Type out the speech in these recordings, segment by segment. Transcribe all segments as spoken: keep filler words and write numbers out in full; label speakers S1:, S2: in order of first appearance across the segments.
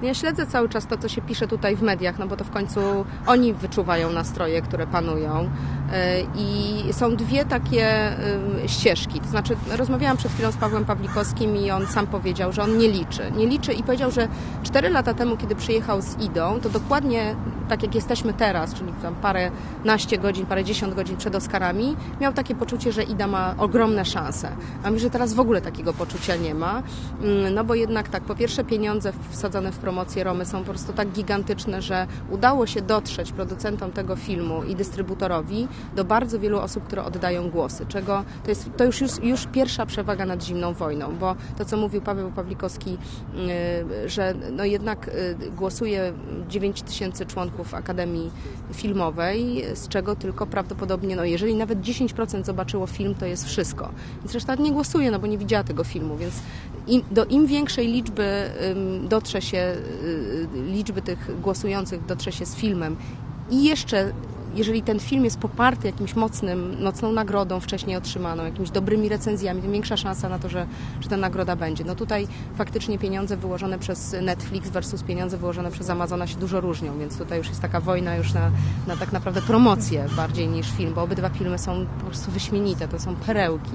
S1: Ja śledzę cały czas to, co się pisze tutaj w mediach, no bo to w końcu oni wyczuwają nastroje, które panują. I są dwie takie ścieżki. To znaczy, rozmawiałam przed chwilą z Pawłem Pawlikowskim i on sam powiedział, że on nie liczy. Nie liczy i powiedział, że cztery lata temu, kiedy przyjechał z Idą, to dokładnie tak jak jesteśmy teraz, czyli tam parę naście godzin, parę dziesiąt godzin przed Oscarami, miał takie poczucie, że Ida ma ogromne szanse. A myślę, że teraz w ogóle takiego poczucia nie ma. No bo jednak tak, po pierwsze pieniądze wsadzone w promocję Romy są po prostu tak gigantyczne, że udało się dotrzeć producentom tego filmu i dystrybutorowi do bardzo wielu osób, które oddają głosy, czego to jest to już, już, już pierwsza przewaga nad zimną wojną, bo to, co mówił Paweł Pawlikowski, że no jednak głosuje dziewięć tysięcy członków Akademii Filmowej, z czego tylko prawdopodobnie, no jeżeli nawet dziesięć procent zobaczyło film, to jest wszystko. Więc reszta nie głosuje, no bo nie widziała tego filmu, więc im, do im większej liczby dotrze się, liczby tych głosujących dotrze się z filmem i jeszcze jeżeli ten film jest poparty jakimś mocnym, mocną nagrodą wcześniej otrzymaną, jakimiś dobrymi recenzjami, tym większa szansa na to, że, że ta nagroda będzie. No tutaj faktycznie pieniądze wyłożone przez Netflix versus pieniądze wyłożone przez Amazona się dużo różnią, więc tutaj już jest taka wojna już na, na tak naprawdę promocję bardziej niż film, bo obydwa filmy są po prostu wyśmienite, to są perełki.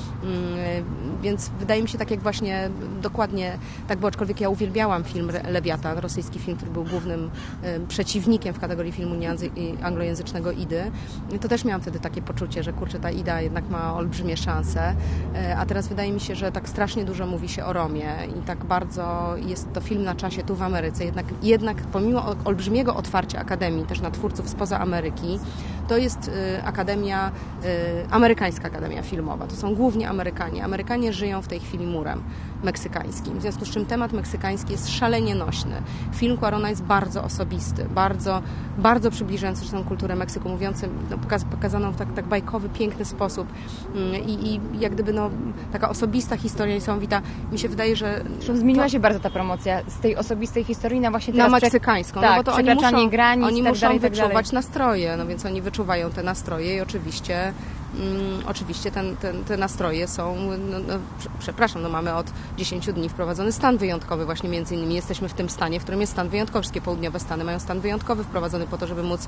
S1: Więc wydaje mi się tak jak właśnie dokładnie tak było, aczkolwiek ja uwielbiałam film Lewiatan, rosyjski film, który był głównym przeciwnikiem w kategorii filmu anglojęzycznego Idy, to też miałam wtedy takie poczucie, że kurczę, ta Ida jednak ma olbrzymie szanse, a teraz wydaje mi się, że tak strasznie dużo mówi się o Romie i tak bardzo jest to film na czasie tu w Ameryce, jednak, jednak pomimo olbrzymiego otwarcia Akademii też na twórców spoza Ameryki, to jest akademia, amerykańska akademia filmowa, to są głównie Amerykanie. Amerykanie żyją w tej chwili murem meksykańskim, w związku z czym temat meksykański jest szalenie nośny. Film Cuarona jest bardzo osobisty, bardzo, bardzo przybliżający zresztą kulturę Meksyku, mówiący, no, pokaz, pokazaną w tak, tak bajkowy, piękny sposób i, i jak gdyby no, taka osobista historia niesamowita. Mi się wydaje, że...
S2: Zresztą zmieniła to, się bardzo ta promocja z tej osobistej historii na właśnie teraz...
S1: Na meksykańską,
S2: tak,
S1: no bo to oni muszą,
S2: granic,
S1: oni
S2: tak
S1: muszą
S2: dalej, tak
S1: wyczuwać
S2: dalej.
S1: nastroje, no więc oni wyczuwają te nastroje i oczywiście Mm, oczywiście ten, ten, te nastroje są, no, no, przepraszam, no mamy od dziesięciu dni wprowadzony stan wyjątkowy, właśnie między innymi jesteśmy w tym stanie, w którym jest stan wyjątkowy. Wszystkie południowe stany mają stan wyjątkowy wprowadzony po to, żeby móc,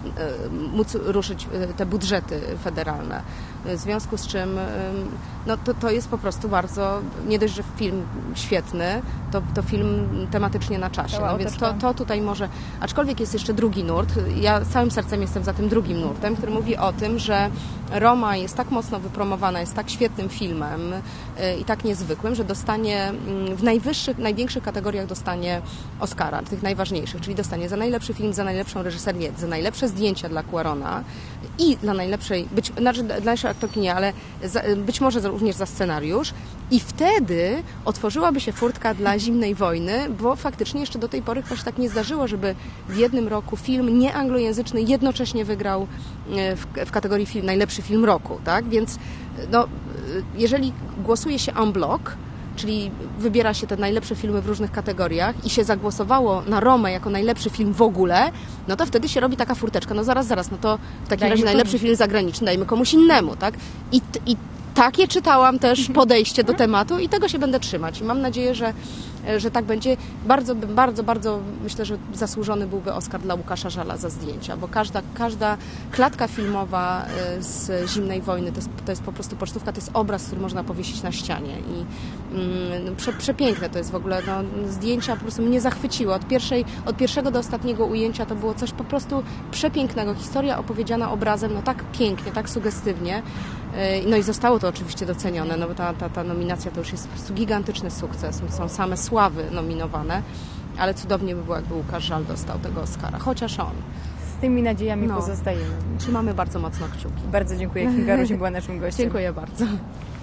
S1: e, móc ruszyć te budżety federalne. W związku z czym no, to, to jest po prostu bardzo, nie dość, że film świetny, to, to film tematycznie na czasie. No, więc to, to tutaj może, aczkolwiek jest jeszcze drugi nurt, ja całym sercem jestem za tym drugim nurtem, który mówi o tym, że Roma jest tak mocno wypromowana, jest tak świetnym filmem i tak niezwykłym, że dostanie w najwyższych, największych kategoriach dostanie Oscara, tych najważniejszych, czyli dostanie za najlepszy film, za najlepszą reżyserię, za najlepsze zdjęcia dla Cuarona i dla najlepszej, być, znaczy dla najlepszej aktorki nie, ale za, być może również za scenariusz i wtedy otworzyłaby się furtka dla Zimnej Wojny, bo faktycznie jeszcze do tej pory chyba się tak nie zdarzyło, żeby w jednym roku film nieanglojęzyczny jednocześnie wygrał w, w kategorii film, najlepszy film roku, tak? Więc no, jeżeli głosuje się en bloc, czyli wybiera się te najlepsze filmy w różnych kategoriach i się zagłosowało na Romę jako najlepszy film w ogóle, no to wtedy się robi taka furteczka, no zaraz, zaraz, no to w takim
S2: dajmy
S1: razie najlepszy film zagraniczny dajmy komuś innemu, tak? I, i takie czytałam też podejście do tematu i tego się będę trzymać. I mam nadzieję, że, że tak będzie. Bardzo, bardzo, bardzo myślę, że zasłużony byłby Oscar dla Łukasza Żala za zdjęcia, bo każda, każda klatka filmowa z Zimnej Wojny to jest, to jest po prostu pocztówka, to jest obraz, który można powiesić na ścianie i mm, prze, przepiękne to jest w ogóle. No, zdjęcia po prostu mnie zachwyciły. Od, pierwszej, od pierwszego do ostatniego ujęcia to było coś po prostu przepięknego. Historia opowiedziana obrazem, no tak pięknie, tak sugestywnie. No i zostało to oczywiście docenione, no bo ta, ta, ta nominacja to już jest po prostu gigantyczny sukces. Są same sławy nominowane, ale cudownie by było, jakby Łukasz Żal dostał tego Oscara, chociaż on.
S2: Z tymi nadziejami
S1: no,
S2: pozostajemy.
S1: Trzymamy bardzo mocno kciuki.
S2: Bardzo dziękuję. Kinga Rusin była naszym gościem.
S1: Dziękuję bardzo.